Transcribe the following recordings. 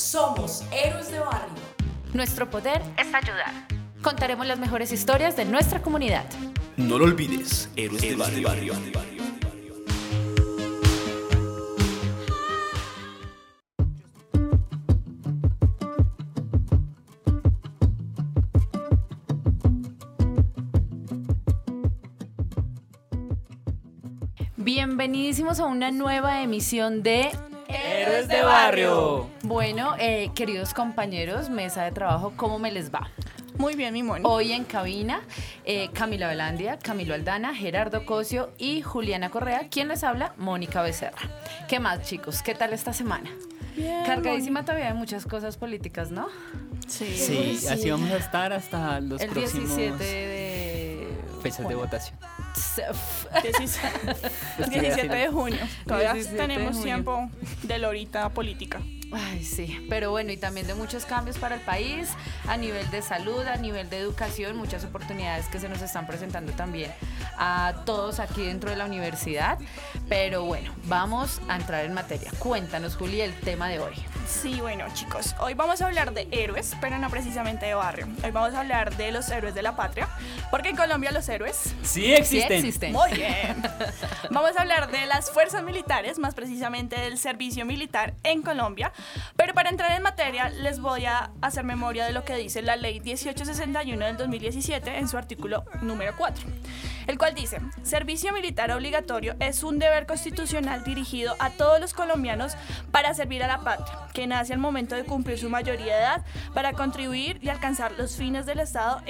Somos héroes de barrio. Nuestro poder es ayudar. Contaremos las mejores historias de nuestra comunidad. No lo olvides, héroes de barrio. Bienvenidísimos a una nueva emisión de Héroes de Barrio. Bueno, queridos compañeros, mesa de trabajo, ¿cómo me les va? Muy bien, mi Moni. Hoy en cabina, Camila Velandia, Camilo Aldana, Gerardo Cosio y Juliana Correa. ¿Quién les habla? Mónica Becerra. ¿Qué más, chicos? ¿Qué tal esta semana? Bien, Cargadísima todavía de muchas cosas políticas, ¿no? Sí, así vamos a estar hasta los El próximos 17 de... fechas de votación. 17 de junio. Todavía 17 de tenemos junio. tiempo de la horita política. Ay, sí, pero bueno, y también de muchos cambios para el país, a nivel de salud, a nivel de educación, muchas oportunidades que se nos están presentando también a todos aquí dentro de la universidad. Pero bueno, vamos a entrar en materia. Cuéntanos, Juli, el tema de hoy. Sí, bueno, chicos, hoy vamos a hablar de héroes, pero no precisamente de barrio. Hoy vamos a hablar de los héroes de la patria, porque en Colombia los héroes... Sí existen. Sí existen. Muy bien. Vamos a hablar de las fuerzas militares, más precisamente del servicio militar en Colombia. Pero para entrar en materia, les voy a hacer memoria de lo que dice la Ley 1861 del 2017 en su artículo número 4, el cual dice: servicio militar obligatorio es un deber constitucional dirigido a todos los colombianos para servir a la patria, que nace al momento de cumplir su mayoría de edad para contribuir y alcanzar los fines del Estado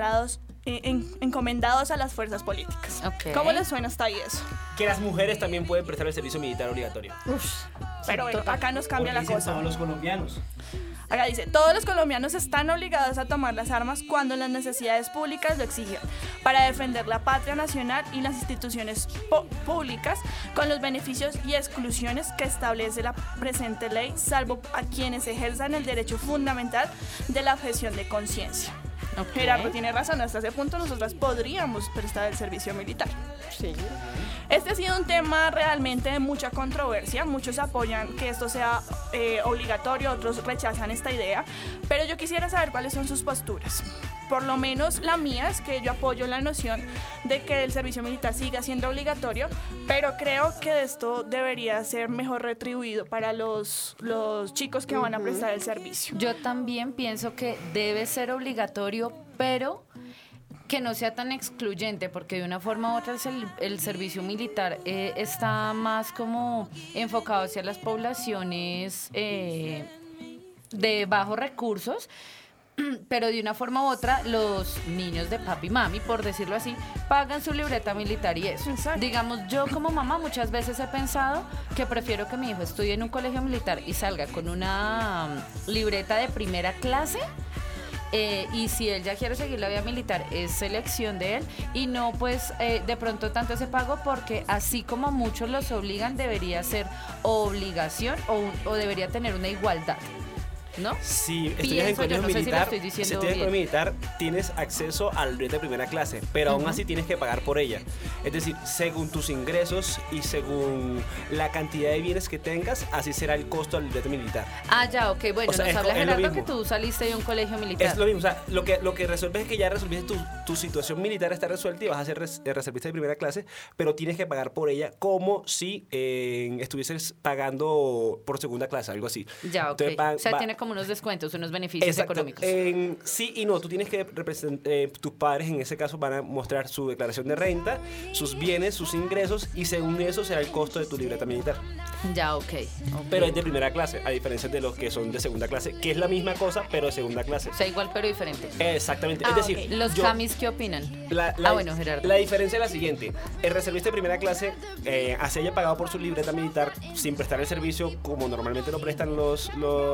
encomendados a las fuerzas políticas. Ok. ¿Cómo les suena hasta ahí eso? Que las mujeres también pueden prestar el servicio militar obligatorio. Pero bueno, acá nos cambia la cosa. Todos los colombianos. Acá dice: todos los colombianos están obligados a tomar las armas cuando las necesidades públicas lo exigen, para defender la patria nacional y las instituciones públicas con los beneficios y exclusiones que establece la presente ley, salvo a quienes ejerzan el derecho fundamental de la objeción de conciencia. Ok. Gerardo tiene razón, hasta ese punto nosotras podríamos prestar el servicio militar. Sí. Este ha sido un tema realmente de mucha controversia. Muchos apoyan que esto sea obligatorio, otros rechazan esta idea, pero yo quisiera saber cuáles son sus posturas. Por lo menos la mía es que yo apoyo la noción de que el servicio militar siga siendo obligatorio, pero creo que esto debería ser mejor retribuido para los chicos que van a prestar el servicio. Yo también pienso que debe ser obligatorio, pero que no sea tan excluyente, porque de una forma u otra el servicio militar está más como enfocado hacia las poblaciones de bajos recursos, pero de una forma u otra los niños de papi y mami, por decirlo así, pagan su libreta militar y eso. Exacto. Digamos, yo como mamá muchas veces he pensado que prefiero que mi hijo estudie en un colegio militar y salga con una libreta de primera clase. Y si él ya quiere seguir la vía militar, es elección de él, y no pues de pronto tanto ese pago, porque así como muchos los obligan, debería ser obligación o debería tener una igualdad, ¿no? Si estudias Pienso en colegio yo, no sé si lo militar, estoy diciendo estudias en bien. colegio militar, tienes acceso a la libreta de primera clase, pero aún así tienes que pagar por ella. Es decir, según tus ingresos y según la cantidad de bienes que tengas, así será el costo de la libreta militar. Ah, ya, ok, bueno, O sea, nos habla es lo Gerardo mismo. que tú saliste de un colegio militar. Es lo mismo, o sea, lo que resuelves es que ya resolviste tu situación militar, está resuelta y vas a ser reservista de primera clase, pero tienes que pagar por ella como si estuvieses pagando por segunda clase, algo así. Ya, ok. Entonces, O sea, tiene como unos descuentos, unos beneficios Exacto. económicos. Sí y no, tú tienes que tus padres en ese caso van a mostrar su declaración de renta, sus bienes, sus ingresos, y según eso será el costo de tu libreta militar. Ya, ok. Pero es de primera clase, a diferencia de los que son de segunda clase, que es la misma cosa, pero de segunda clase. O sea, igual pero diferente. Exactamente. Ah, Es decir, ok. Los camis, ¿qué opinan? Bueno, Gerardo. La diferencia es la siguiente. El reservista de primera clase, así haya pagado por su libreta militar sin prestar el servicio como normalmente lo prestan los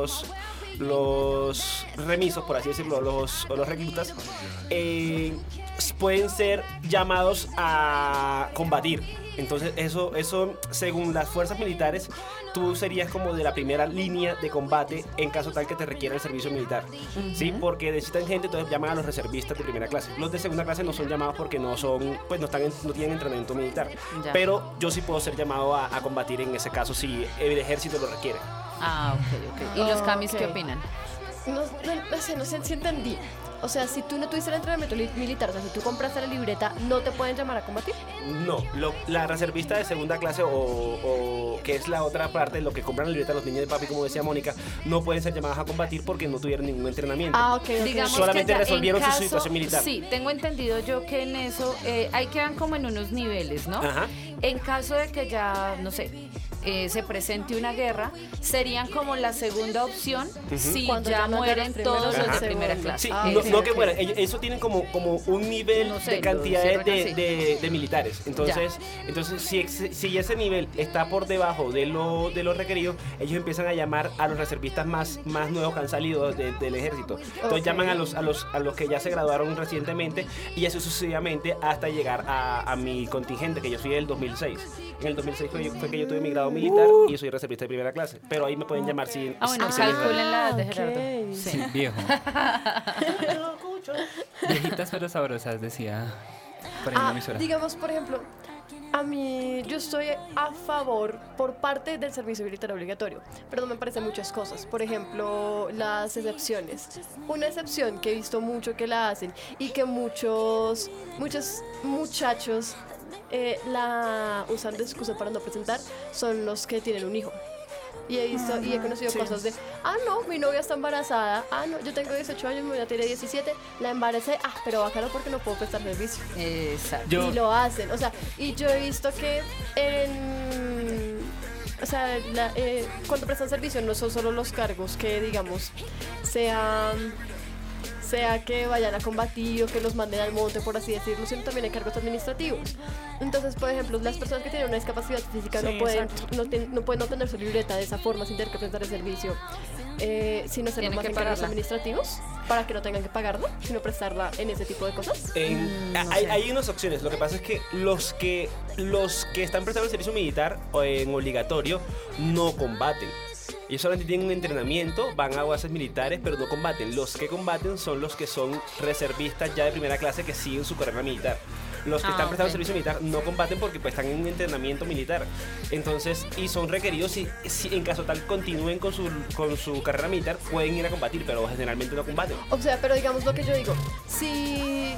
remisos, por así decirlo, o los reclutas, pueden ser llamados a combatir. Entonces eso según las fuerzas militares, tú serías como de la primera línea de combate en caso tal que te requiera el servicio militar, ¿sí? Porque necesitan gente, entonces llaman a los reservistas de primera clase. Los de segunda clase no son llamados porque no tienen entrenamiento militar. Ya. Pero yo sí puedo ser llamado a combatir en ese caso si el ejército lo requiere. Ah, ok. ¿Y los camis qué Ok. opinan? No sé si entendí. O sea, si tú no tuviste el entrenamiento militar, o sea, si tú compraste la libreta, ¿no te pueden llamar a combatir? No, la reservista de segunda clase o que es la otra parte, lo que compran la libreta los niños de papi, como decía Mónica, no pueden ser llamadas a combatir porque no tuvieron ningún entrenamiento. Ah, ok. Digamos Solamente que ya resolvieron en su situación militar. Sí, tengo entendido yo que en eso ahí quedan como en unos niveles, ¿no? Ajá. En caso de que ya, no sé, se presente una guerra, serían como la segunda opción si Cuando ya ya no mueren eran primeros, todos los de ajá. primera segundo. clase. Sí, Ah, no, ok, no que ok. mueran, eso tienen como un nivel No sé, de lo cantidades hicieron así. de militares. Entonces si ese nivel está por debajo de lo requerido, ellos empiezan a llamar a los reservistas más nuevos que han salido del ejército. Entonces Ok. llaman a los que ya se graduaron recientemente y así sucesivamente hasta llegar a mi contingente, que yo soy del 2006. En el 2006 fue que yo tuve mi grado militar y soy reservista de primera clase. Pero ahí me pueden llamar si... Ah, bueno, si se les da. calculen la edad de ok. Gerardo. Sí, Sí. viejo. Viejitas pero sabrosas, decía por ahí en la emisora. Digamos, por ejemplo, a mí, yo estoy a favor por parte del servicio militar obligatorio, pero no me parecen muchas cosas. Por ejemplo, las excepciones. Una excepción que he visto mucho que la hacen y que muchos muchachos la usan de excusa para no presentar son los que tienen un hijo. Y he visto y he conocido cosas de, no, mi novia está embarazada, no, yo tengo 18 años, mi novia tiene 17, la embaracé, pero bájalo porque no puedo prestar servicio. Exacto. Yo- Y lo hacen, o sea, y yo he visto que o sea, cuando prestan servicio no son solo los cargos que, digamos, sea que vayan a combatir o que los manden al monte, por así decirlo, sino también hay cargos administrativos. Entonces, por ejemplo, las personas que tienen una discapacidad física Sí, no pueden exacto. no pueden obtener su libreta de esa forma sin tener que prestar el servicio, sin hacer Tienen más que en cargos pagarla. administrativos, para que no tengan que pagarla, sino prestarla en ese tipo de cosas. Hay unas opciones. Lo que pasa es que los que están prestando el servicio militar en obligatorio no combaten. Ellos solamente tienen un entrenamiento, van a bases militares, pero no combaten. Los que combaten son los que son reservistas ya de primera clase que siguen su carrera militar. Los que están prestando ok. servicio militar no combaten porque pues, están en un entrenamiento militar. Entonces, y son requeridos si en caso tal continúen con su carrera militar, pueden ir a combatir, pero generalmente no combaten. O sea, pero digamos lo que yo digo, si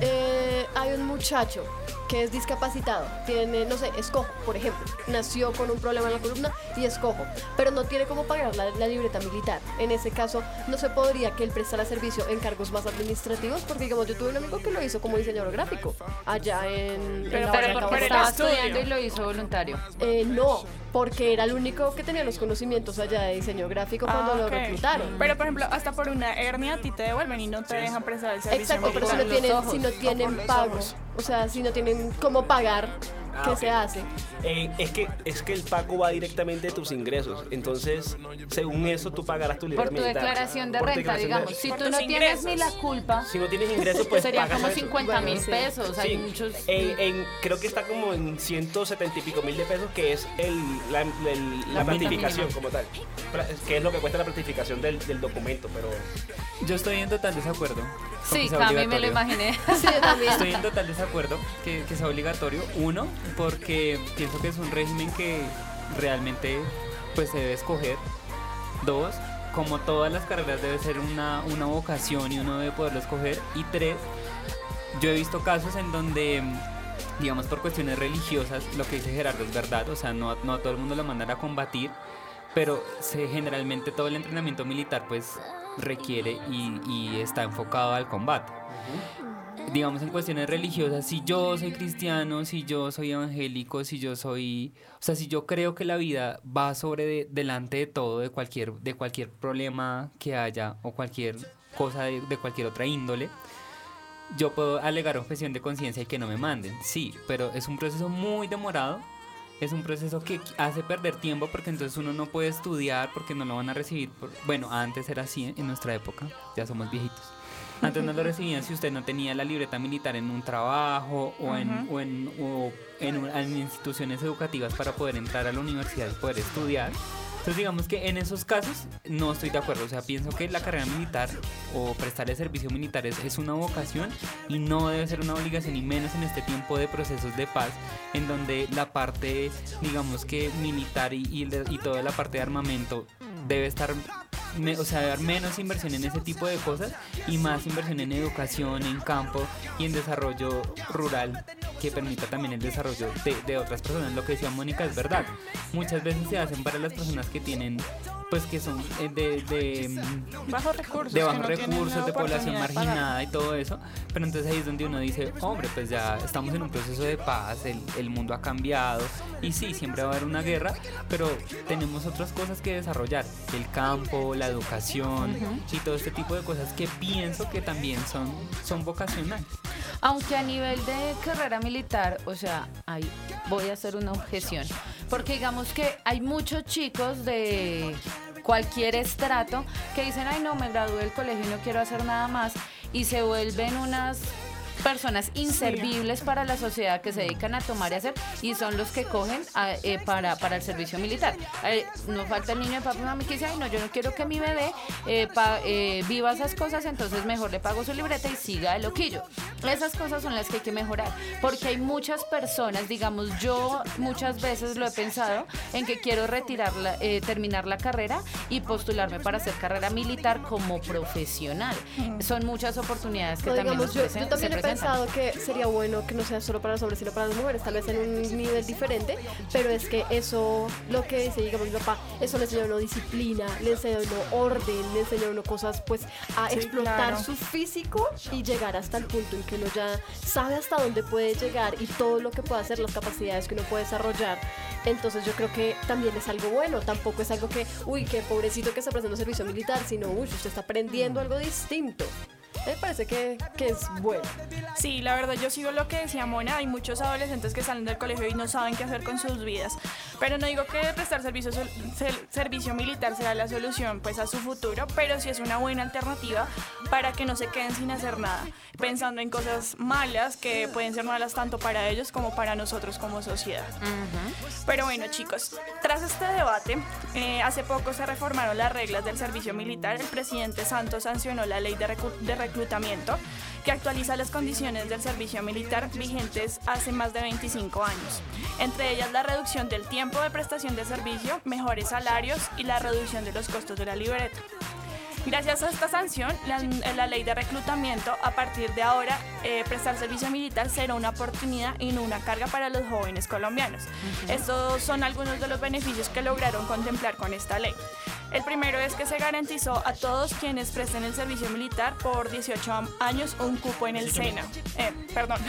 hay un muchacho que es discapacitado, tiene, no sé, es cojo, por ejemplo, nació con un problema en la columna y es cojo, pero no tiene cómo pagar la libreta militar. En ese caso, no se podría que él prestara servicio en cargos más administrativos, porque digamos, yo tuve un amigo que lo hizo como diseñador gráfico, allá en Pero la por Barranca el Estaba estudio. estudiando y lo hizo voluntario. no, porque era el único que tenía los conocimientos allá de diseño gráfico cuando lo Ok. reclutaron. Pero por ejemplo, hasta por una hernia a ti te devuelven y no te dejan prestar el servicio Exacto, pero militar. si no tienen los pago, ojos. o sea, si no tienen cómo pagar, ¿qué ok. se hace? Es que el pago va directamente de tus ingresos. Entonces, según eso, tú pagarás tu Por libreta tu militar. declaración de Por tu renta, declaración de- digamos. Si Por tú tus no tienes ingresos. ni la culpa, Si no tienes ingresos, pues serían pagas como eso. 50.000 Bueno, sí. pesos. Hay Sí, muchos. creo que está como en 170 y pico mil de pesos, que es la La planificación mínima. como tal. Que es lo que cuesta la planificación del documento, pero... Yo estoy en total desacuerdo. con Sí, que sea Cami me lo obligatorio. imaginé. Sí, yo también. Estoy en total desacuerdo que sea obligatorio. Uno, porque pienso que es un régimen que realmente pues se debe escoger. Dos, como todas las carreras debe ser una vocación y uno debe poderlo escoger. Y tres, yo he visto casos en donde, digamos, por cuestiones religiosas, lo que dice Gerardo es verdad. O sea, no a todo el mundo lo mandan a combatir, pero generalmente todo el entrenamiento militar pues requiere y está enfocado al combate. Digamos, en cuestiones religiosas, si yo soy cristiano, si yo soy evangélico, si yo creo que la vida va delante de todo, de cualquier problema que haya o cualquier cosa de cualquier otra índole, yo puedo alegar objeción de conciencia y que no me manden, sí, pero es un proceso muy demorado. Es un proceso que hace perder tiempo porque entonces uno no puede estudiar porque no lo van a recibir. Bueno, antes era así en nuestra época, ya somos viejitos. Antes no lo recibían si usted no tenía la libreta militar en un trabajo o en instituciones educativas para poder entrar a la universidad y poder estudiar. Entonces digamos que en esos casos no estoy de acuerdo, o sea, pienso que la carrera militar o prestarle servicio militar es una vocación y no debe ser una obligación, y menos en este tiempo de procesos de paz en donde la parte, digamos que militar y toda la parte de armamento debe estar, o sea, debe haber menos inversión en ese tipo de cosas y más inversión en educación, en campo y en desarrollo rural que permita también el desarrollo de otras personas. Lo que decía Mónica es verdad. Muchas veces se hacen para las personas que tienen, pues que son de bajos recursos, de que bajos no tienen recursos, de población oportunidad de pagar. marginada y todo eso, pero entonces ahí es donde uno dice, hombre, pues ya estamos en un proceso de paz, el mundo ha cambiado y sí, siempre va a haber una guerra, pero tenemos otras cosas que desarrollar, el campo, la educación y todo este tipo de cosas que pienso que también son vocacionales. Aunque a nivel de carrera militar, o sea, ahí voy a hacer una objeción. Porque digamos que hay muchos chicos de cualquier estrato que dicen, ay no, me gradué del colegio y no quiero hacer nada más, y se vuelven unas personas inservibles para la sociedad, que se dedican a tomar y hacer, y son los que cogen para el servicio militar. No falta el niño de papá y mamá que dice, ay no, yo no quiero que mi bebé viva esas cosas, entonces mejor le pago su libreta y siga el loquillo. Esas cosas son las que hay que mejorar, porque hay muchas personas, digamos, yo muchas veces lo he pensado en que quiero terminar la carrera y postularme para hacer carrera militar como profesional. Son muchas oportunidades que No, también digamos, nos yo también he se pensado que sería bueno que no sea solo para los hombres, sino para las mujeres, tal vez en un nivel diferente, pero es que eso, lo que dice, digamos, mi papá, eso le enseña a uno disciplina, le enseña a uno orden, le enseña a uno cosas, pues, a Sí, explotar claro. su físico y llegar hasta el punto en que uno ya sabe hasta dónde puede llegar y todo lo que puede hacer, las capacidades que uno puede desarrollar. Entonces yo creo que también es algo bueno, tampoco es algo que, uy, qué pobrecito que está prestando servicio militar, sino, uy, usted está aprendiendo algo distinto. Me parece que es bueno. Sí, la verdad, yo sigo lo que decía Mona. Hay muchos adolescentes que salen del colegio y no saben qué hacer con sus vidas. Pero no digo que prestar servicio militar sea la solución pues a su futuro, pero sí es una buena alternativa para que no se queden sin hacer nada, pensando en cosas malas que pueden ser malas tanto para ellos como para nosotros como sociedad. Pero bueno, chicos, tras este debate, hace poco se reformaron las reglas del servicio militar. El presidente Santos sancionó la ley de reclutamiento que actualiza las condiciones del servicio militar vigentes hace más de 25 años. Entre ellas la reducción del tiempo de prestación de servicio, mejores salarios y la reducción de los costos de la libreta. Gracias a esta sanción, la ley de reclutamiento, a partir de ahora, prestar servicio militar será una oportunidad y no una carga para los jóvenes colombianos. Estos son algunos de los beneficios que lograron contemplar con esta ley. El primero es que se garantizó a todos quienes presten el servicio militar por 18 años un cupo en el SENA. Perdón.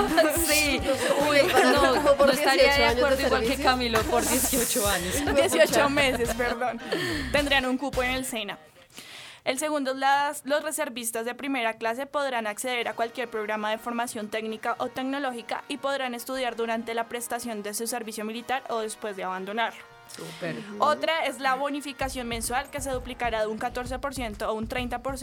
Sí, Uy, no estaría de años de acuerdo igual que servicio. Camilo por 18 años. 18 meses, perdón. Tendrían un cupo en el SENA. El segundo, los reservistas de primera clase podrán acceder a cualquier programa de formación técnica o tecnológica y podrán estudiar durante la prestación de su servicio militar o después de abandonarlo. Súper. Otra es la bonificación mensual, que se duplicará de un 14% o un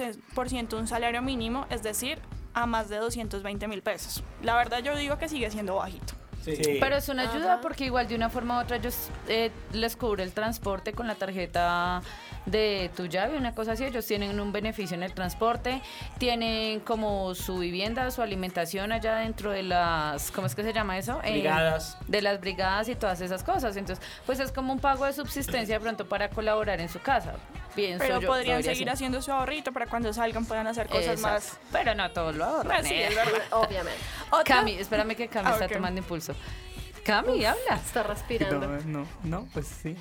30% un salario mínimo, es decir, a más de 220.000 pesos. La verdad yo digo que sigue siendo bajito. Sí. Pero es una ayuda Ajá. porque igual de una forma u otra ellos les cubre el transporte con la tarjeta de tu llave, una cosa así. Ellos tienen un beneficio en el transporte, tienen como su vivienda, su alimentación allá dentro de las, ¿cómo es que se llama eso? Brigadas. De las brigadas y todas esas cosas. Entonces, pues es como un pago de subsistencia de pronto para colaborar en su casa. Pienso Pero yo, podrían podría seguir ser. haciendo su ahorrito para cuando salgan puedan hacer cosas Exacto. más. Pero no todos lo ahorran. Sí, es verdad. Obviamente. Otra- Cami, espérame que Cami está ok. tomando impulso. Cami, habla. Está respirando. No, pues sí.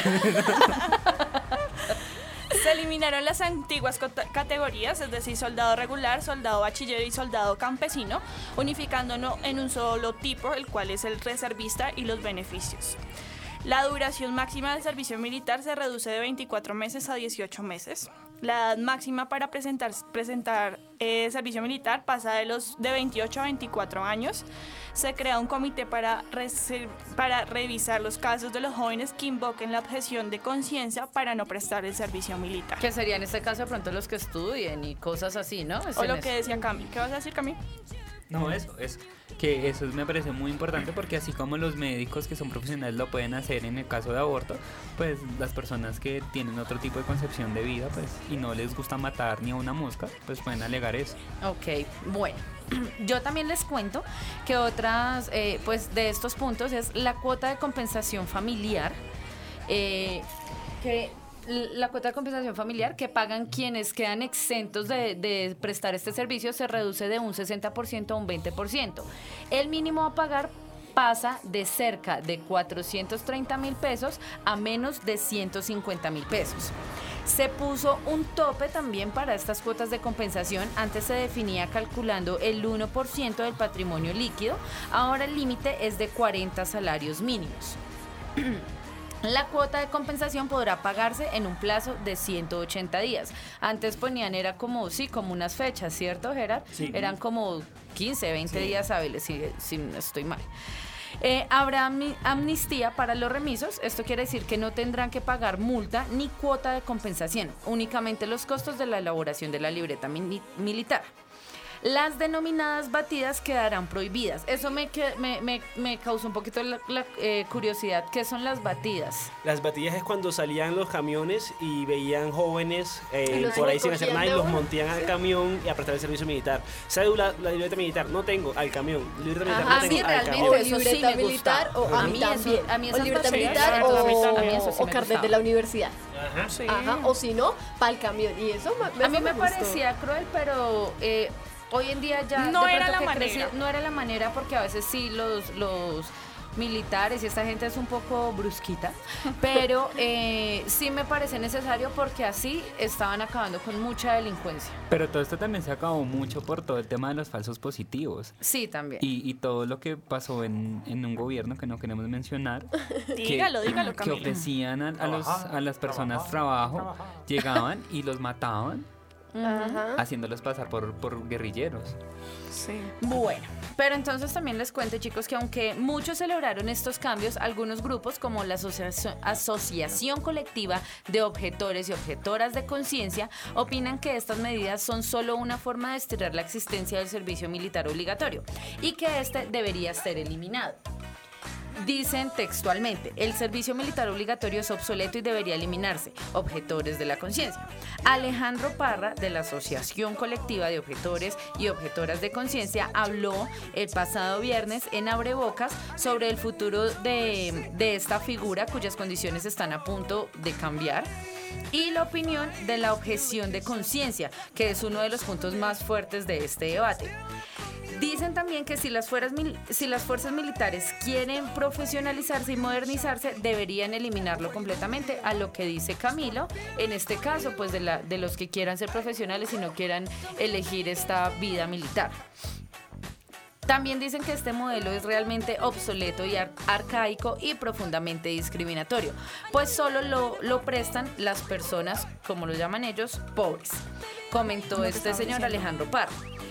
Se eliminaron las antiguas categorías, es decir, soldado regular, soldado bachiller y soldado campesino, unificándolo en un solo tipo, el cual es el reservista, y los beneficios. La duración máxima del servicio militar se reduce de 24 meses a 18 meses. La edad máxima para presentar servicio militar pasa de 28 a 24 años. Se crea un comité para revisar los casos de los jóvenes que invoquen la objeción de conciencia para no prestar el servicio militar. Que sería en este caso de pronto los que estudien y cosas así, ¿no? Es O en lo eso. que decía Cami. ¿Qué vas a decir, Cami? No, eso. Que eso me parece muy importante porque así como los médicos que son profesionales lo pueden hacer en el caso de aborto, pues las personas que tienen otro tipo de concepción de vida, pues, y no les gusta matar ni a una mosca, pues pueden alegar eso. Ok, bueno. Yo también les cuento que otras, pues de estos puntos es la cuota de compensación familiar, que la cuota de compensación familiar que pagan quienes quedan exentos de prestar este servicio se reduce de un 60% a un 20%. El mínimo a pagar pasa de cerca de 430.000 pesos a menos de 150.000 pesos. Se puso un tope también para estas cuotas de compensación. Antes se definía calculando el 1% del patrimonio líquido, ahora el límite es de 40 salarios mínimos. La cuota de compensación podrá pagarse en un plazo de 180 días. Antes ponían, era como unas fechas, ¿cierto, Gerard? Sí. Eran como 15, 20 días hábiles, si no estoy mal. Habrá amnistía para los remisos. Esto quiere decir que no tendrán que pagar multa ni cuota de compensación, únicamente los costos de la elaboración de la libreta militar. Las denominadas batidas quedarán prohibidas. Eso me causó un poquito la curiosidad. ¿Qué son las batidas? Las batidas es cuando salían los camiones y veían jóvenes los por ahí sin hacer recogían nada y de los una. montían al camión y a prestar el servicio militar. Cédula, la libreta militar, no tengo, al camión. Libreta militar, Ajá, no tengo, sí, al realmente. camión. O Eso sí libreta me militar gusta. o A mí eso- a mí o esas libreta dos sí, militar exacto, a mí eso sí o me carnet gustaba. de la universidad. Ajá. Sí. Ajá, o si no, para el camión. Y eso A mí me gustó. parecía cruel, pero hoy en día ya No de era pronto la que manera. no era la manera, porque a veces sí los militares y esta gente es un poco brusquita, pero sí me parece necesario porque así estaban acabando con mucha delincuencia. Pero todo esto también se acabó mucho por todo el tema de los falsos positivos. Sí, también. Y todo lo que pasó en un gobierno que no queremos mencionar. Dígalo, que Camilo. ofrecían a las personas trabajo, llegaban y los mataban, Ajá. haciéndolos pasar por guerrilleros. Sí. Bueno, pero entonces también les cuento, chicos, que aunque muchos celebraron estos cambios, algunos grupos como la Asociación Colectiva de Objetores y Objetoras de Conciencia opinan que estas medidas son solo una forma de estirar la existencia del servicio militar obligatorio y que este debería ser eliminado. Dicen textualmente, el servicio militar obligatorio es obsoleto y debería eliminarse. Objetores de la conciencia. Alejandro Parra, de la Asociación Colectiva de Objetores y Objetoras de Conciencia, habló el pasado viernes en Abrebocas sobre el futuro de esta figura cuyas condiciones están a punto de cambiar y la opinión de la objeción de conciencia, que es uno de los puntos más fuertes de este debate. Dicen también que si las fuerzas militares quieren profesionalizarse y modernizarse, deberían eliminarlo completamente, a lo que dice Camilo, en este caso, pues de los que quieran ser profesionales y no quieran elegir esta vida militar. También dicen que este modelo es realmente obsoleto y arcaico y profundamente discriminatorio, pues solo lo prestan las personas, como lo llaman ellos, pobres, comentó este señor Alejandro Parra.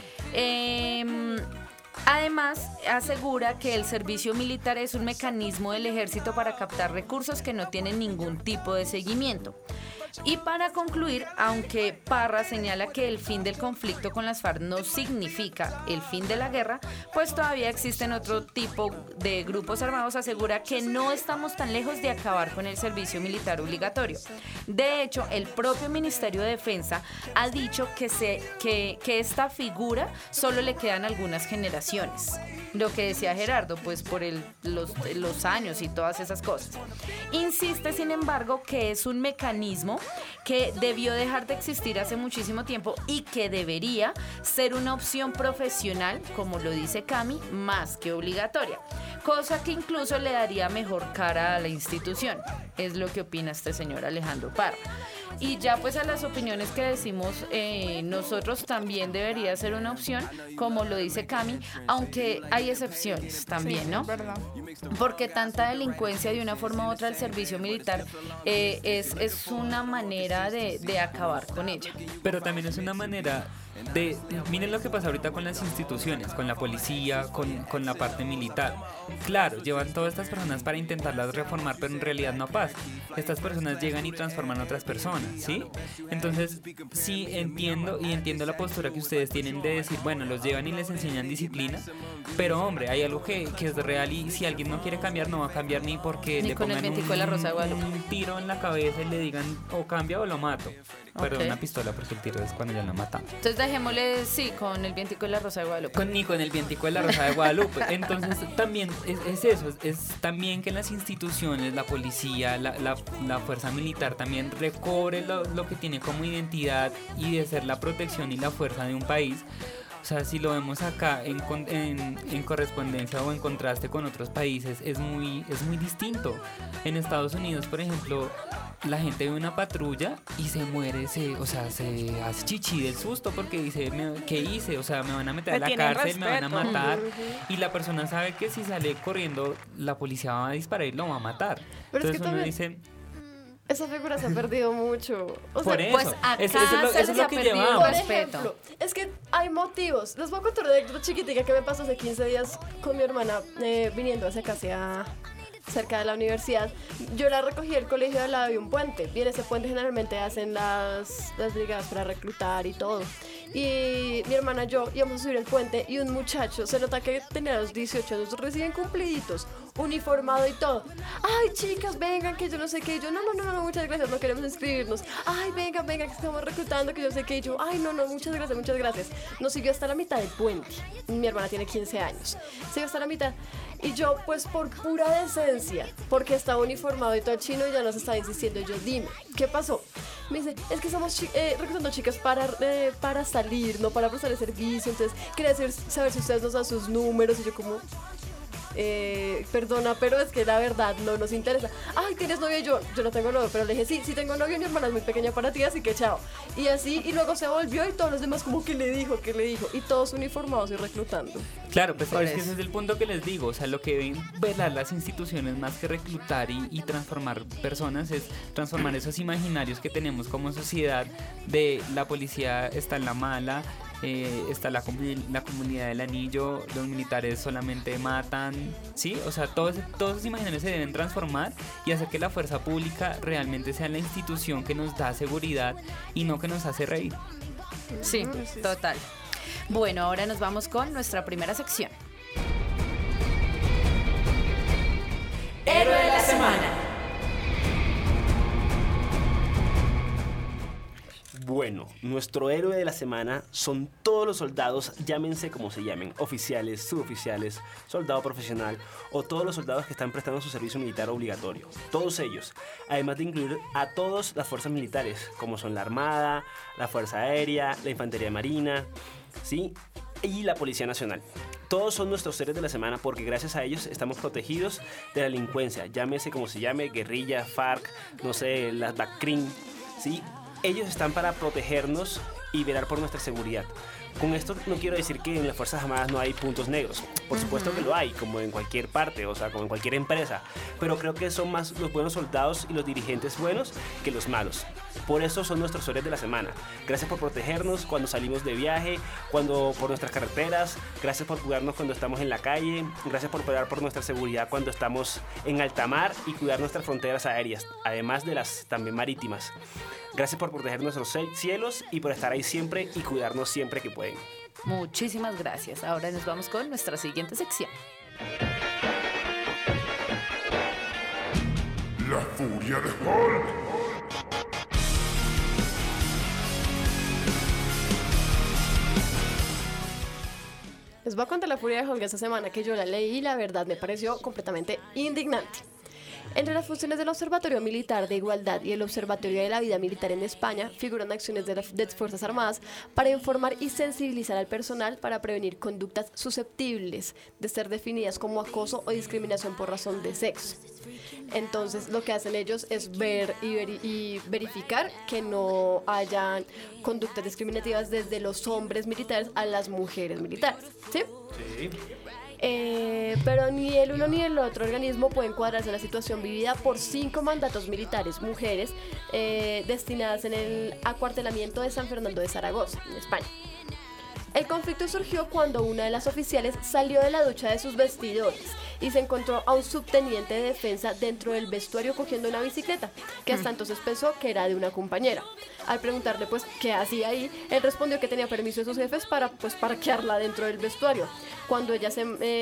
Además, asegura que el servicio militar es un mecanismo del ejército para captar recursos que no tienen ningún tipo de seguimiento. Y para concluir, aunque Parra señala que el fin del conflicto con las FARC no significa el fin de la guerra, pues todavía existen otro tipo de grupos armados, asegura que no estamos tan lejos de acabar con el servicio militar obligatorio. De hecho, el propio Ministerio de Defensa ha dicho que esta figura solo le quedan algunas generaciones. Lo que decía Gerardo, pues por los años y todas esas cosas. Insiste, sin embargo, que es un mecanismo que debió dejar de existir hace muchísimo tiempo y que debería ser una opción profesional, como lo dice Cami, más que obligatoria, cosa que incluso le daría mejor cara a la institución. Es lo que opina este señor Alejandro Parra. Y ya pues a las opiniones que decimos nosotros, también debería ser una opción, como lo dice Cami, aunque hay excepciones también, ¿no? Verdad. Porque tanta delincuencia de una forma u otra el servicio militar es una manera de acabar con ella. Pero también es una manera de... Miren lo que pasa ahorita con las instituciones, con la policía, con la parte militar. Claro, llevan todas estas personas para intentarlas reformar, pero en realidad no pasa. Estas personas llegan y transforman a otras personas, ¿sí? Entonces, sí entiendo la postura que ustedes tienen de decir, bueno, los llevan y les enseñan disciplina, pero hombre, hay algo que es real y si alguien no quiere cambiar, no va a cambiar ni porque Ni le con el pongan vientico de la Rosa de Guadalupe. un tiro en la cabeza y le digan o cambia o lo mato. Perdón, Ok. una pistola porque el tiro es cuando ya lo matan. Entonces dejémosle, sí, con el vientico de la Rosa de Guadalupe. Ni con el vientico de la Rosa de Guadalupe. Entonces también es eso, es también que en las instituciones, la policía, la fuerza militar también recobre lo que tiene como identidad y de ser la protección y la fuerza de un país. O sea, si lo vemos acá en correspondencia o en contraste con otros países, es muy distinto. En Estados Unidos, por ejemplo, la gente ve una patrulla y se muere, se hace chichi del susto porque dice, ¿qué hice? O sea, me van a meter a la cárcel, me van a matar. Y la persona sabe que si sale corriendo, la policía va a disparar y lo va a matar. Pero entonces es que uno dice... Esa figura se ha perdido mucho. O por sea, eso, pues acá eso es se lo ha que perdido llevamos. por respeto. ejemplo, es que hay motivos. Les voy a contar una anécdota chiquitica que me pasó hace 15 días con mi hermana viniendo hacia acá, cerca de la universidad. Yo la recogí del colegio al lado de un puente. Y en ese puente generalmente hacen las brigadas para reclutar y todo. Y mi hermana y yo íbamos a subir el puente y un muchacho, se nota que tenía los 18 años recién cumpliditos, uniformado y todo. Ay, chicas, vengan, que yo no sé qué. Y yo, no, muchas gracias, no queremos inscribirnos. Ay, vengan, que estamos reclutando, que yo sé qué. Y yo, ay, no, muchas gracias. Nos siguió hasta la mitad del puente. Mi hermana tiene 15 años. Siguió hasta la mitad. Y yo, pues por pura decencia, porque estaba uniformado y todo chino, y ya nos estaba insistiendo. Y yo, dime, ¿qué pasó? Me dice, es que estamos reclutando chicas para salir, no para prestar el servicio. Entonces, quería saber si ustedes nos dan sus números. Y yo como... perdona, pero es que la verdad no nos interesa. Ay, ¿tienes novio? Y yo no tengo novio, pero le dije, sí tengo novio, mi hermana es muy pequeña para ti, así que chao. Y así, y luego se volvió y todos los demás como que le dijo, y todos uniformados y reclutando. Claro, pues es que ese es el punto que les digo. O sea, lo que deben velar las instituciones más que reclutar y transformar personas es transformar esos imaginarios que tenemos como sociedad de la policía está en la mala, está la comunidad del anillo, los militares solamente matan, ¿sí? O sea, todos esos imaginarios se deben transformar y hacer que la fuerza pública realmente sea la institución que nos da seguridad y no que nos hace reír. Sí, total. Bueno, ahora nos vamos con nuestra primera sección. Héroe de la semana. Bueno, nuestro héroe de la semana son todos los soldados, llámense como se llamen, oficiales, suboficiales, soldado profesional o todos los soldados que están prestando su servicio militar obligatorio. Todos ellos, además de incluir a todas las fuerzas militares, como son la Armada, la Fuerza Aérea, la Infantería Marina, ¿sí? Y la Policía Nacional. Todos son nuestros héroes de la semana porque gracias a ellos estamos protegidos de la delincuencia, llámese como se llame, guerrilla, FARC, no sé, las BACRIM, ¿sí? Ellos están para protegernos y velar por nuestra seguridad. Con esto no quiero decir que en las Fuerzas Armadas no hay puntos negros. Por supuesto que lo hay, como en cualquier parte, o sea, como en cualquier empresa. Pero creo que son más los buenos soldados y los dirigentes buenos que los malos. Por eso son nuestros héroes de la semana. Gracias por protegernos cuando salimos de viaje, por nuestras carreteras. Gracias por cuidarnos cuando estamos en la calle. Gracias por velar por nuestra seguridad cuando estamos en alta mar y cuidar nuestras fronteras aéreas, además de las también marítimas. Gracias por proteger nuestros cielos y por estar ahí siempre y cuidarnos siempre que pueden. Muchísimas gracias. Ahora nos vamos con nuestra siguiente sección. La furia de Hulk. Les voy a contar la furia de Hulk esta semana que yo la leí y la verdad me pareció completamente indignante. Entre las funciones del Observatorio Militar de Igualdad y el Observatorio de la Vida Militar en España figuran acciones de las Fuerzas Armadas para informar y sensibilizar al personal para prevenir conductas susceptibles de ser definidas como acoso o discriminación por razón de sexo. Entonces lo que hacen ellos es ver y verificar que no hayan conductas discriminativas desde los hombres militares a las mujeres militares, ¿sí? Sí. Pero ni el uno ni el otro organismo pueden cuadrarse en la situación vivida por 5 mandatos militares mujeres destinadas en el acuartelamiento de San Fernando de Zaragoza, en España. El conflicto surgió cuando una de las oficiales salió de la ducha de sus vestidores y se encontró a un subteniente de defensa dentro del vestuario cogiendo una bicicleta, que hasta entonces pensó que era de una compañera. Al preguntarle pues qué hacía ahí, él respondió que tenía permiso de sus jefes para pues parquearla dentro del vestuario. Cuando ella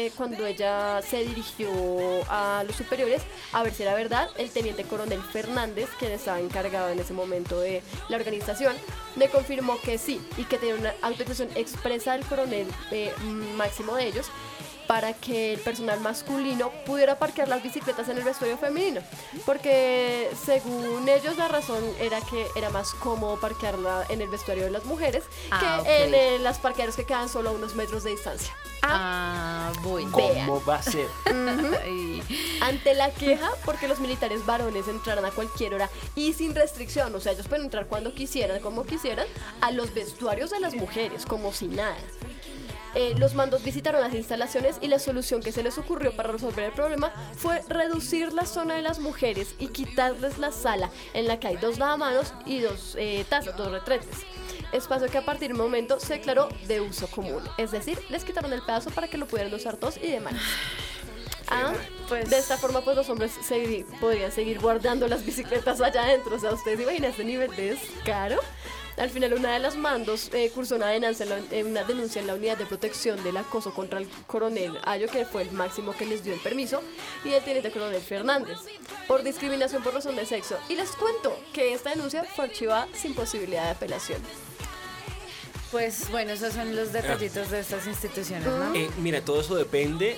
se dirigió a los superiores a ver si era verdad, el teniente coronel Fernández, quien estaba encargado en ese momento de la organización, le confirmó que sí y que tenía una autorización expresa del coronel máximo de ellos para que el personal masculino pudiera parquear las bicicletas en el vestuario femenino, porque según ellos la razón era que era más cómodo parquearla en el vestuario de las mujeres que en las parqueaderos que quedan solo a unos metros de distancia. Bueno. ¿Cómo va a ser? Ante la queja, porque los militares varones entraran a cualquier hora y sin restricción, o sea, ellos pueden entrar cuando quisieran, como quisieran, a los vestuarios de las mujeres, como si nada. Los mandos visitaron las instalaciones y la solución que se les ocurrió para resolver el problema fue reducir la zona de las mujeres y quitarles la sala en la que hay 2 lavamanos y 2 tazas, 2 retretes. Espacio que a partir del momento se declaró de uso común, es decir, les quitaron el pedazo para que lo pudieran usar todos y demás. Pues, de esta forma pues los hombres podrían seguir guardando las bicicletas allá adentro. O sea, ustedes imaginan este nivel de descaro. Al final una de las mandos cursó una denuncia en la unidad de protección del acoso contra el coronel Ayo, que fue el máximo que les dio el permiso, y el teniente coronel Fernández, por discriminación por razón de sexo. Y les cuento que esta denuncia fue archivada sin posibilidad de apelación. Pues bueno, esos son los detallitos de estas instituciones, ¿no? Mira, todo eso depende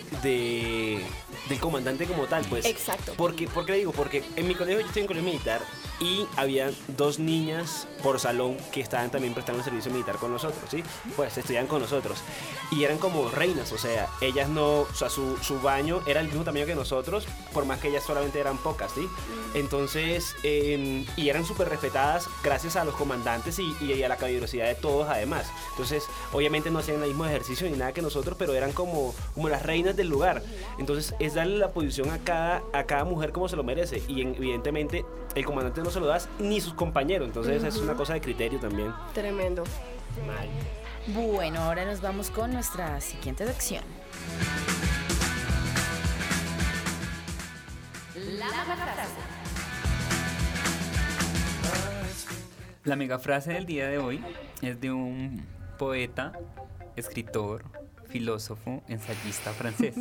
del comandante como tal, pues. Exacto. ¿Por qué le digo? Porque en mi colegio, yo estoy en colegio militar y había 2 niñas por salón que estaban también prestando el servicio militar con nosotros, ¿sí? Pues estudiaban con nosotros y eran como reinas, o sea, ellas no, o sea, su baño era el mismo tamaño que nosotros, por más que ellas solamente eran pocas, ¿sí? Entonces, y eran súper respetadas gracias a los comandantes y a la caballerosidad de todos además. Entonces, obviamente no hacían el mismo ejercicio ni nada que nosotros, pero eran como las reinas del lugar. Entonces, es darle la posición a cada mujer como se lo merece. Y evidentemente, el comandante no se lo da ni sus compañeros. Entonces, es una cosa de criterio también. Tremendo. Mal. Bueno, ahora nos vamos con nuestra siguiente sección. La megafrase. La megafrase del día de hoy es de un poeta, escritor, filósofo, ensayista francés.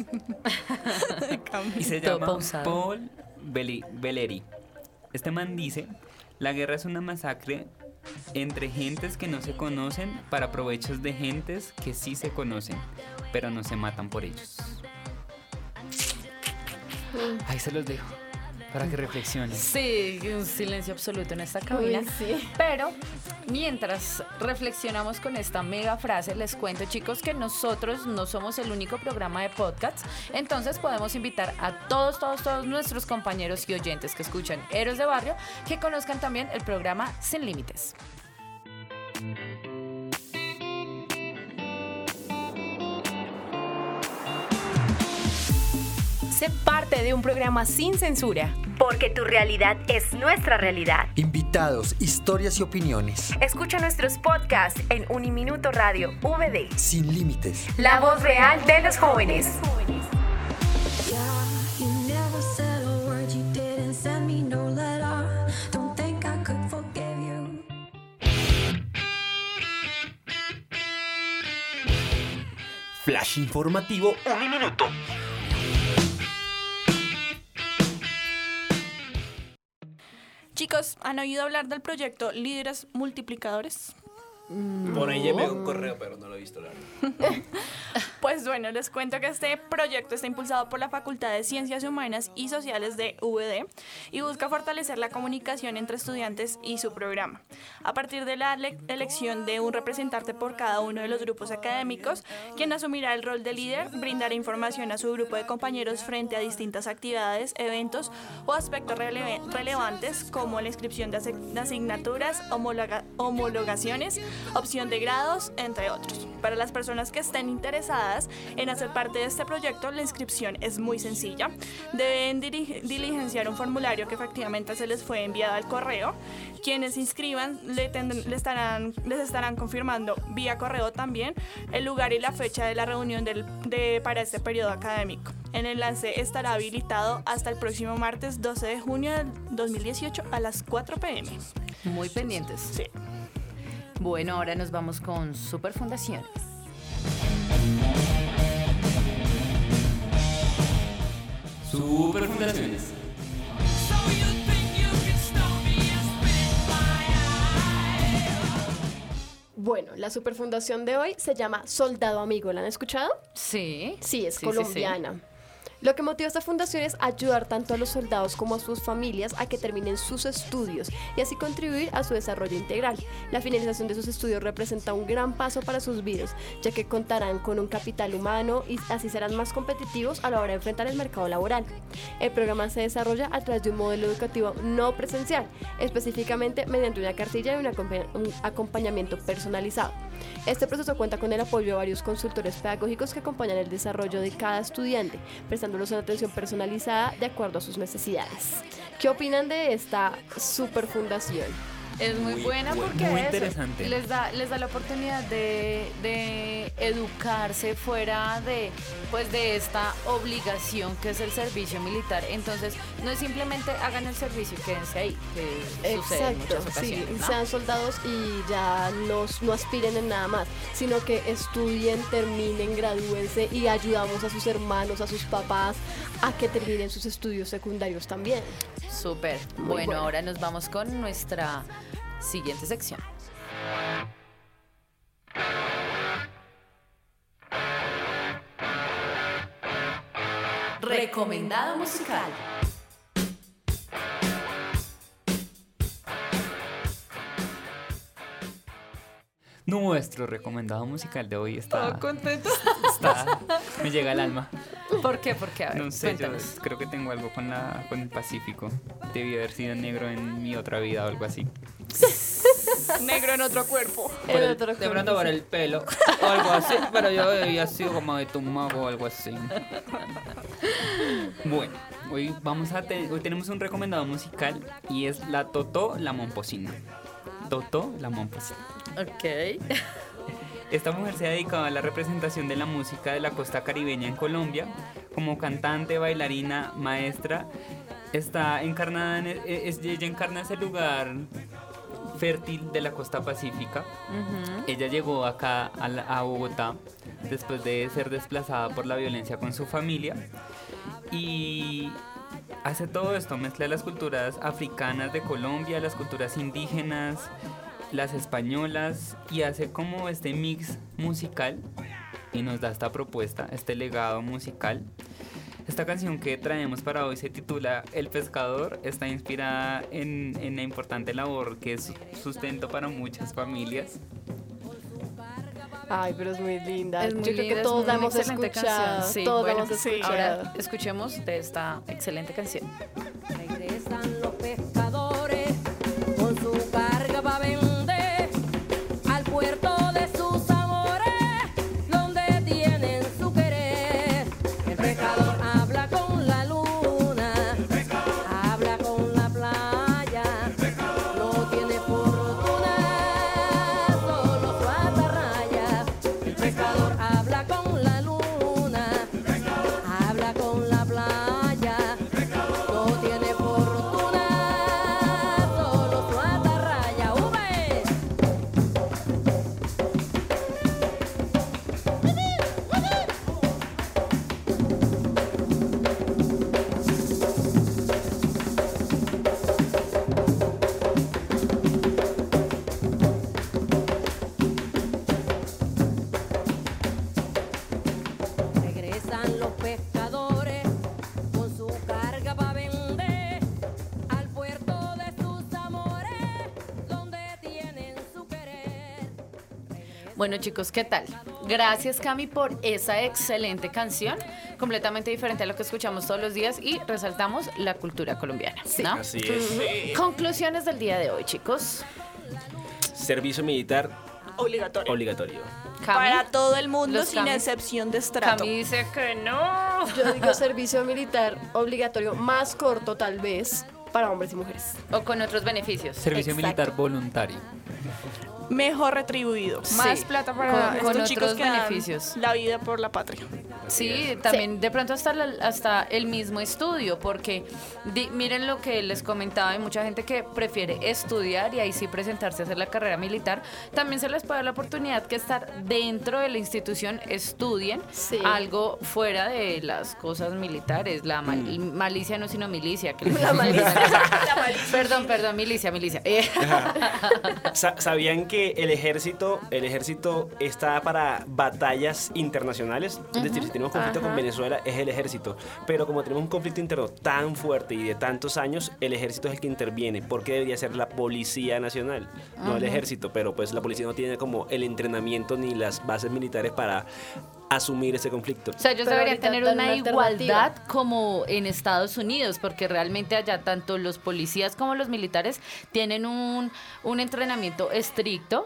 Y se llama Paul Valéry. Este man dice: la guerra es una masacre entre gentes que no se conocen para provechos de gentes que sí se conocen, pero no se matan por ellos. Ahí se los dejo para que reflexionen. Sí, un silencio absoluto en esta cabina. Uy, sí. Pero mientras reflexionamos con esta mega frase, les cuento, chicos, que nosotros no somos el único programa de podcasts. Entonces podemos invitar a todos nuestros compañeros y oyentes que escuchan Héroes de Barrio que conozcan también el programa Sin Límites. Sé parte de un programa sin censura. Porque tu realidad es nuestra realidad. Invitados, historias y opiniones. Escucha nuestros podcasts en Uniminuto Radio VD. Sin límites. La voz real de los jóvenes. Flash informativo Uniminuto. Chicos, ¿han oído hablar del proyecto Líderes Multiplicadores? Por ahí llevé un correo, pero no lo he visto, la verdad. Pues bueno, les cuento que este proyecto está impulsado por la Facultad de Ciencias Humanas y Sociales de VD y busca fortalecer la comunicación entre estudiantes y su programa. A partir de la elección de un representante por cada uno de los grupos académicos, quien asumirá el rol de líder, brindará información a su grupo de compañeros frente a distintas actividades, eventos o aspectos relevantes como la inscripción de asignaturas, homologaciones, opción de grados, entre otros. Para las personas que estén interesadas interesadas en hacer parte de este proyecto, la inscripción es muy sencilla. Deben diligenciar un formulario que efectivamente se les fue enviado al correo. Quienes se inscriban les estarán confirmando vía correo también el lugar y la fecha de la reunión para este periodo académico. El enlace estará habilitado hasta el próximo martes 12 de junio del 2018 a las 4 p.m. Muy pendientes. Sí. Bueno, ahora nos vamos con Superfundaciones. Superfundaciones. Bueno, la superfundación de hoy se llama Soldado Amigo. ¿La han escuchado? Sí. Sí, es Sí, colombiana. sí. Lo que motiva esta fundación es ayudar tanto a los soldados como a sus familias a que terminen sus estudios y así contribuir a su desarrollo integral. La finalización de sus estudios representa un gran paso para sus vidas, ya que contarán con un capital humano y así serán más competitivos a la hora de enfrentar el mercado laboral. El programa se desarrolla a través de un modelo educativo no presencial, específicamente mediante una cartilla y un acompañamiento personalizado. Este proceso cuenta con el apoyo de varios consultores pedagógicos que acompañan el desarrollo de cada estudiante, prestándolos una atención personalizada de acuerdo a sus necesidades. ¿Qué opinan de esta superfundación? Es muy buena porque muy eso, interesante. les da la oportunidad de educarse fuera de esta obligación que es el servicio militar. Entonces, no es simplemente hagan el servicio y quédense ahí, que sucede en muchas ocasiones, sí, ¿no? sean soldados y ya no aspiren en nada más, sino que estudien, terminen, gradúense y ayudamos a sus hermanos, a sus papás a que terminen sus estudios secundarios también. Súper. Muy Bueno, buena. ahora nos vamos con nuestra siguiente sección. Recomendado musical. Nuestro recomendado musical de hoy está, ¿Contento? me llega al alma. ¿Por qué? Porque, a ver, No sé, yo cuéntanos. creo que tengo algo con el Pacífico. Debí haber sido negro en mi otra vida o algo así. Negro en otro cuerpo. De pronto por el pelo o algo así, pero yo había sido como de Tumaco o algo así. Bueno, hoy tenemos un recomendado musical y es la Totó la Momposina. Totó la Momposina. Ok. Esta mujer se ha dedicado a la representación de la música de la costa caribeña en Colombia. Como cantante, bailarina, maestra, está encarnada ella encarna ese lugar fértil de la costa pacífica. Ella llegó acá a Bogotá después de ser desplazada por la violencia con su familia y hace todo esto, mezcla las culturas africanas de Colombia, las culturas indígenas, las españolas y hace como este mix musical y nos da esta propuesta, este legado musical. Esta canción que traemos para hoy se titula El Pescador, está inspirada en la importante labor que es sustento para muchas familias. Ay, pero es muy linda. Es muy Yo creo linda, que es todos la una hemos excelente escuchado. canción. Sí, todos bueno, la hemos sí. escuchado. Ahora escuchemos de esta excelente canción. Regresan los pescadores con su carga para vender al puerto de sus amores, donde tienen su querer. El pescador habla con la luna, habla con la playa, no tiene fortuna, solo su atarraya. El pescador habla con la luna, habla con la playa, no tiene fortuna, solo su atarraya. ¡Ube! Regresan los pescadores con su carga para vender al puerto de sus amores, donde tienen su querer. Bueno, chicos, ¿qué tal? Gracias, Cami, por esa excelente canción, completamente diferente a lo que escuchamos todos los días y resaltamos la cultura colombiana, ¿no? Así es. Conclusiones del día de hoy, chicos. Servicio militar obligatorio. Obligatorio. Para todo el mundo Los sin Cami. excepción de estrato. Cami dice que no. Yo digo servicio militar obligatorio más corto tal vez para hombres y mujeres. O con otros beneficios. Servicio Exacto. militar voluntario. Mejor retribuido. Sí, Más plata para con estos chicos otros que dan beneficios. la vida por la patria. Sí, también de pronto hasta el mismo estudio, porque miren lo que les comentaba, hay mucha gente que prefiere estudiar y ahí sí presentarse a hacer la carrera militar. También se les puede dar la oportunidad que estar dentro de la institución estudien algo fuera de las cosas militares, la malicia no sino milicia. Que La malicia. Perdón, milicia. ¿Sabían que el ejército está para batallas internacionales? Es decir, si tenemos conflicto con Venezuela, es el ejército. Pero como tenemos un conflicto interno tan fuerte y de tantos años, el ejército es el que interviene. Porque debería ser la Policía Nacional, no el ejército. Pero pues la policía no tiene como el entrenamiento ni las bases militares para asumir ese conflicto. O sea, ellos Pero deberían ahorita tener dan una una igualdad alternativa. como en Estados Unidos, porque realmente allá tanto los policías como los militares tienen un entrenamiento estricto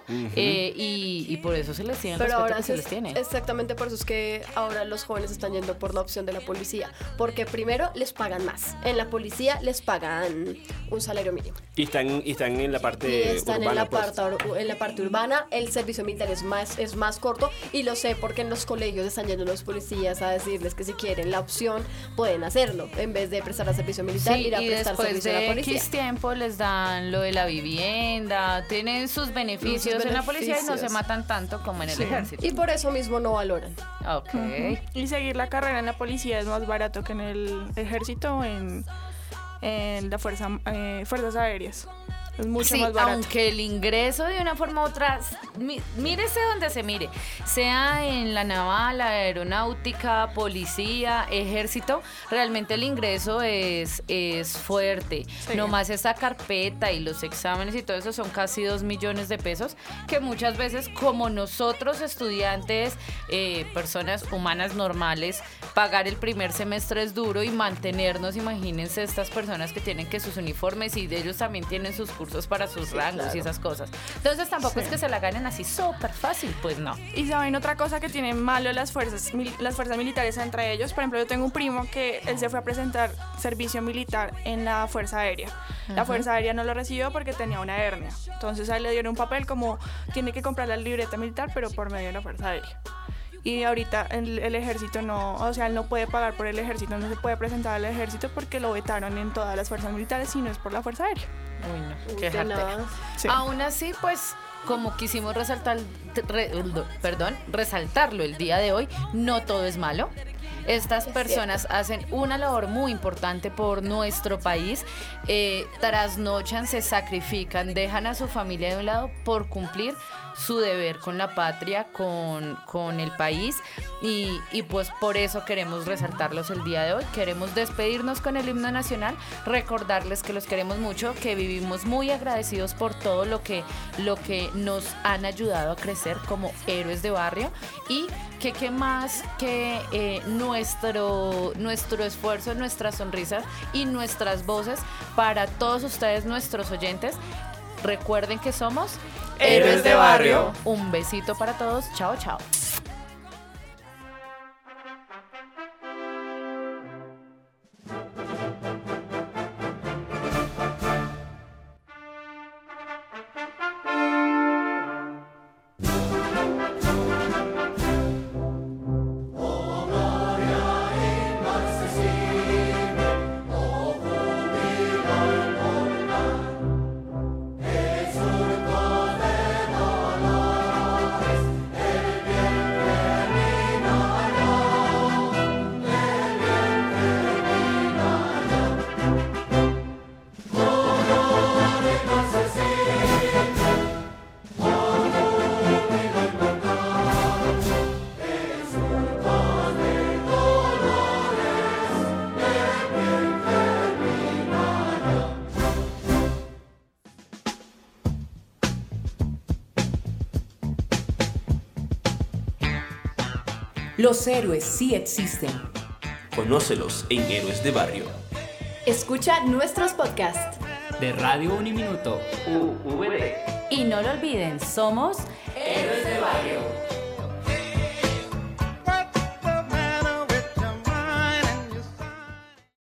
y por eso se les tiene el Pero respeto ahora que se les tiene. exactamente por eso es que ahora los jóvenes están yendo por la opción de la policía, porque primero les pagan más. En la policía les pagan un salario mínimo. Y están en la parte Y están urbana, en la parte urbana. El servicio militar es más corto y lo sé porque en los colegios están yendo los policías a decirles que si quieren la opción pueden hacerlo en vez de prestar al servicio militar, Sí, ir a y prestar después servicio a la de policía. X tiempo les dan lo de la vivienda, tienen sus beneficios en la policía y no se beneficios. matan tanto como en el ejército. Y por eso mismo no valoran. Ok. Y seguir la carrera en la policía es más barato que en el ejército o en la fuerzas aéreas. Es mucho Sí, más barato. aunque el ingreso de una forma u otra, mírese donde se mire, sea en la naval, la aeronáutica, policía, ejército, realmente el ingreso es fuerte. Sí. Nomás esa carpeta y los exámenes y todo eso son casi 2 millones de pesos, que muchas veces como nosotros estudiantes, personas humanas normales, pagar el primer semestre es duro y mantenernos, imagínense estas personas que tienen que sus uniformes y de ellos también tienen sus cursos para sus rangos y esas cosas. Entonces tampoco es que se la ganen así súper fácil, pues no. Y saben otra cosa que tienen malo las fuerzas militares entre ellos. Por ejemplo, yo tengo un primo que él se fue a presentar servicio militar en la Fuerza Aérea. La Fuerza Aérea no lo recibió porque tenía una hernia. Entonces a él le dieron un papel como tiene que comprar la libreta militar, pero por medio de la Fuerza Aérea. Y ahorita el ejército no, o sea, él no puede pagar por el ejército, no se puede presentar al ejército porque lo vetaron en todas las fuerzas militares y no es por la Fuerza Aérea. Uy, no, qué De jartera. nada. Sí. Aún así, pues, como quisimos resaltarlo el día de hoy, no todo es malo. Estas personas hacen una labor muy importante por nuestro país, trasnochan, se sacrifican, dejan a su familia de un lado por cumplir su deber con la patria, con el país y pues por eso queremos resaltarlos el día de hoy. Queremos despedirnos con el himno nacional, recordarles que los queremos mucho, que vivimos muy agradecidos por todo lo que nos han ayudado a crecer como héroes de barrio y que más que nuestro esfuerzo, nuestras sonrisas y nuestras voces para todos ustedes, nuestros oyentes. Recuerden que somos Héroes de Barrio. Un besito para todos. Chao, chao. Los héroes sí existen. Conócelos en Héroes de Barrio. Escucha nuestros podcasts. De Radio Uniminuto. UVD. Y no lo olviden, somos Héroes